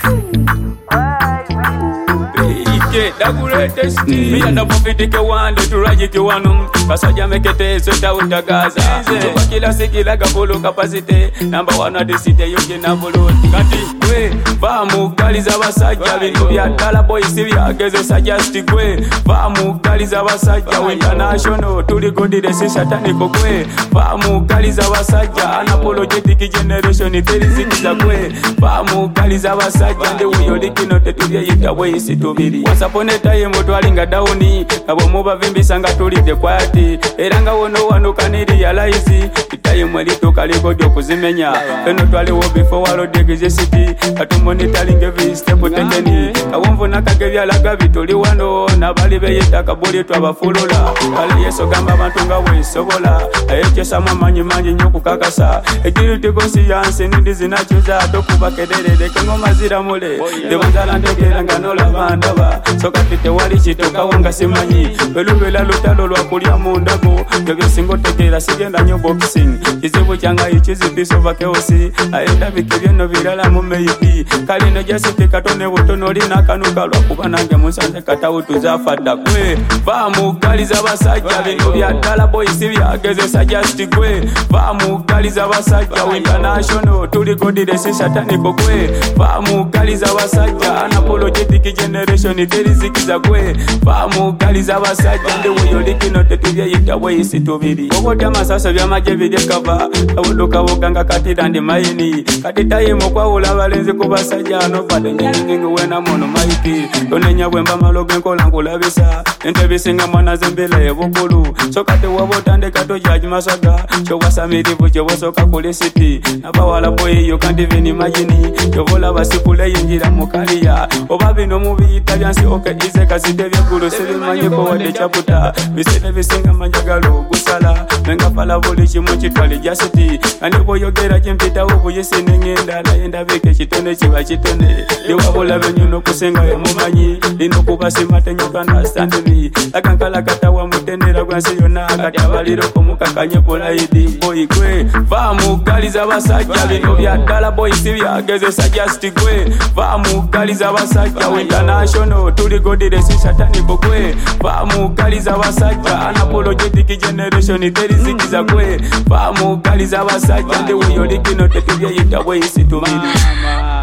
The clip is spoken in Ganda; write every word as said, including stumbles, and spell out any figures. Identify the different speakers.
Speaker 1: Daguretest me and the prophetic one to rajik one kasaja mekete sota utagaza kwa kila sikila gapolo capacity number one at the city yoke na bolo kati we ba mugaliza basajja bintu bya dala boys byageze suggest gwe ba mugaliza basajja international tuli godire si satanic gwe ba mugaliza basajja unapologetic generation terizikiza gwe ba mugaliza basajja nde uyolikino tetubye yita boys tubiri sapone taye moto alinga dawuni abo muba vimbisa nga tulide kwati eranga wono wano kaniri realize taye mweli tokaliko dyo kuzimenya eno twale wo before walo degeze city atu monitoring every step tekeni awomvo nakagebya laga bitoli wano nabali beyeta kabuli twabafulula kale yeso gamba abantu nga wesobola ayeche sama manyi manyi nyoku kakasa ekirite conscience nindi zinachuza tokuba kederere kengoma zira mule debanzala ndekera nganola bandaba soka tete wali chitoka wanga simanyi belubela lutalo lwa kulya mundago byesingo tegera sigenda nyo boxing kizibu kyanga ichizi pisova keosi aenda bikebyo no birala mu maybe kali no jasite katone botono lina kanuka lwa kubanange musanze katawutu zafadda kwe ba mugaliza basajja bintu bya dala boys byageze suggest kwe ba mugaliza basajja international tuli godire si satanic kwe ba mugaliza basajja unapologetic generation terizikiza kwe ba mugaliza abasajja nde uyolikino tetubye yita boys tubiri obota masasa bya maje bide kava abuduka boganga katira ndi mayini katitaye mokwawula balenze ku basajja no pade nyingi wena mono maiki tonenya bwemba maloge nkola nkulabisa ente bisinga mwana zembele ebukulu sokate wabota nde kato jaji masaga cyo wasamirivu cyo bosoka kule city nabawala boy yo kandi vini majini cyo bola basikule yinjira mukaliya obabino mubiyita byansi okay ize kasite byakulu sebimanyi ko wade chaputa bisene bisinga manjagalo gusala menga pala boli chimu chitwali jasiti andi boyogera chimpita ubu yesene ngenda naenda beke chitone chiba chitone liwabola benyuno kusenga mumanyi lino kubasima tenyoka na standing akankala katawa mutenera gwansi yona akatabaliro komukakanye polaidi boy gwe ba mugaliza basajja bino bya dala boys byageze suggest gwe ba mugaliza basajja international tuli godire si satanic kwe ba mugaliza basajja unapologetic generation terizikiza kwe ba mugaliza basajja nde uyolikino tetubye yita boys tubiri